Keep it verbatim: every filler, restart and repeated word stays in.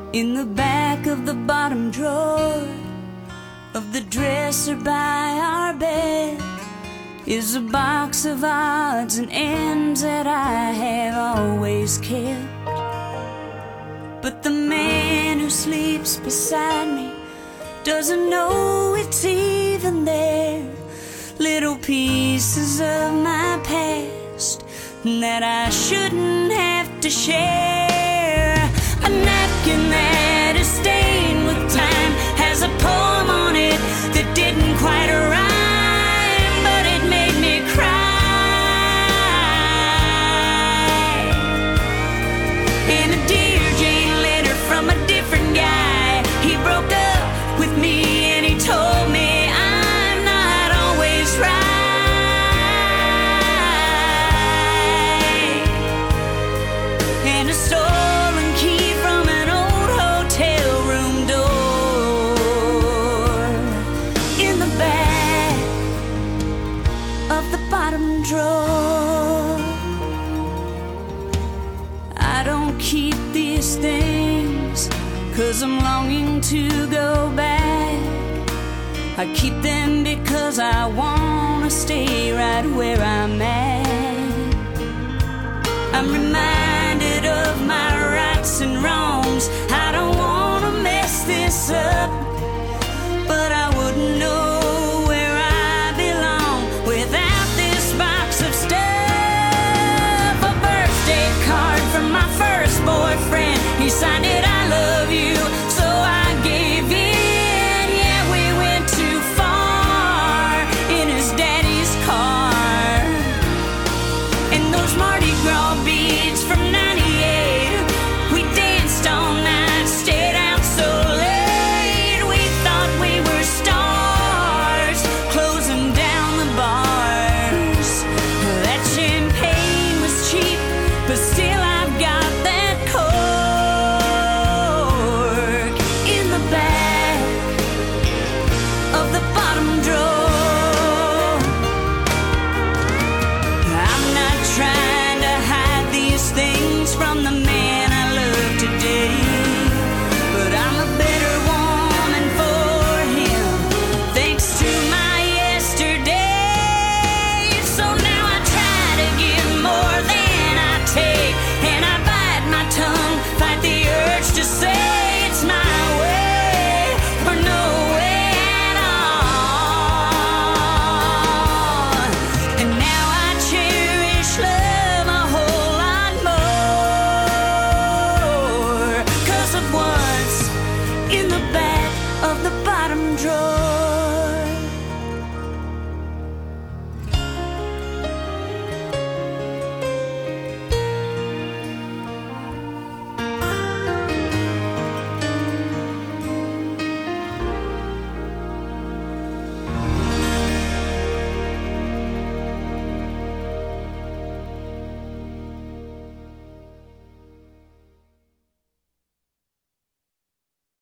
In the back of the bottom drawer of the dresser by our bed is a box of odds and ends that I have always kept. But the man who sleeps beside me doesn't know it's even there. Little pieces of my past that I shouldn't have to share. A napkin that is stained with time has a poem on it that didn't quite rhyme, but it made me cry. And a Dear Jane letter from a different guy. He broke up with me and he told me I'm not always right. And a stolen key from an old hotel room door in the back of the bottom drawer. I don't keep these things 'cause I'm longing to go back. I keep them because I wanna stay right where I'm at. I'm reminded of my rights and wrongs. I don't wanna mess this up, but I wouldn't know where I belong without this box of stuff. A birthday card from my first boyfriend. He signed it, I love you.